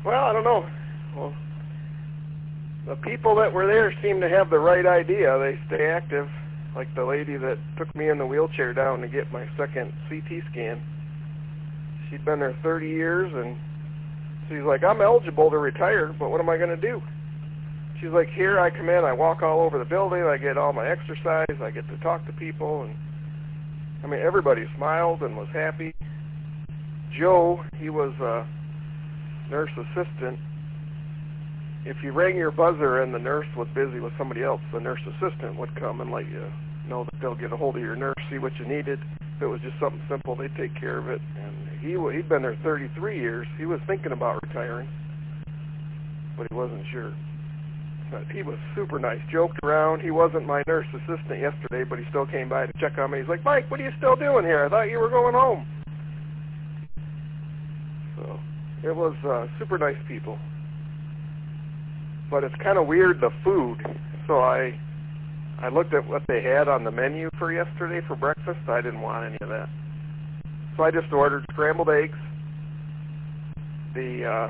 Well, I don't know. Well, the people that were there seem to have the right idea. They stay active. Like the lady that took me in the wheelchair down to get my second CT scan. She'd been there 30 years, and she's like, I'm eligible to retire, but what am I going to do? She's like, here I come in, I walk all over the building, I get all my exercise, I get to talk to people, and I mean, everybody smiled and was happy. Joe, he was a nurse assistant. If you rang your buzzer and the nurse was busy with somebody else, the nurse assistant would come and let you know that they'll get a hold of your nurse, see what you needed. If it was just something simple, they'd take care of it. And he'd been there 33 years. He was thinking about retiring, but he wasn't sure. But he was super nice, joked around. He wasn't my nurse assistant yesterday, but he still came by to check on me. He's like, Mike, what are you still doing here? I thought you were going home. So it was super nice people. But it's kind of weird, the food. So I looked at what they had on the menu for yesterday for breakfast. I didn't want any of that. So I just ordered scrambled eggs, the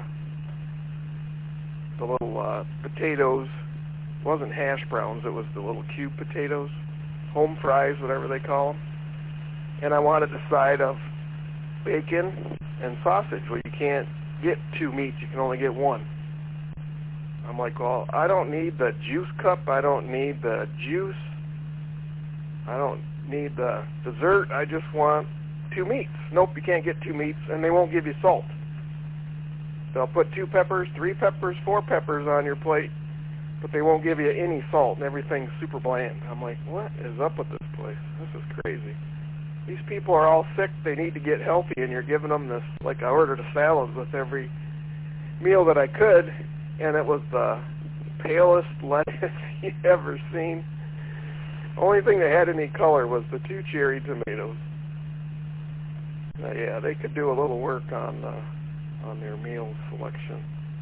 little potatoes. It wasn't hash browns, it was the little cube potatoes, home fries, whatever they call them. And I wanted a side of bacon and sausage. Well, you can't get two meats, you can only get one. I'm like, well, I don't need the juice cup, I don't need the juice, I don't need the dessert, I just want two meats. Nope, you can't get two meats, and they won't give you salt. They'll put 2 peppers, 3 peppers, 4 peppers on your plate, but they won't give you any salt, and everything's super bland. I'm like, what is up with this place? This is crazy. These people are all sick, they need to get healthy, and you're giving them this, like I ordered a salad with every meal that I could, and it was the palest lettuce you ever seen. Only thing that had any color was the 2 cherry tomatoes. Yeah, they could do a little work on their meal selection.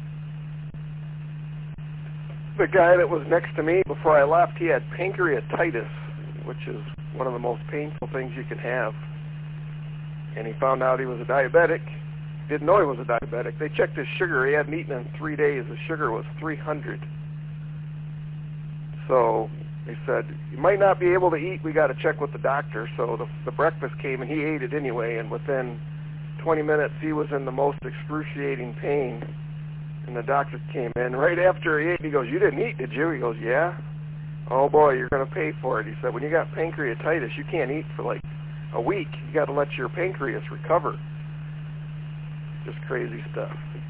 The guy that was next to me before I left, he had pancreatitis, which is one of the most painful things you can have. And he found out he was a diabetic. Didn't know he was a diabetic. They checked his sugar. He hadn't eaten in 3 days. His sugar was 300. So they said, you might not be able to eat. We got to check with the doctor. So the breakfast came, and he ate it anyway. And within 20 minutes, he was in the most excruciating pain. And the doctor came in. Right after he ate, he goes, you didn't eat, did you? He goes, yeah. Oh, boy, you're going to pay for it. He said, when you got pancreatitis, you can't eat for like a week. You got to let your pancreas recover. Just crazy stuff.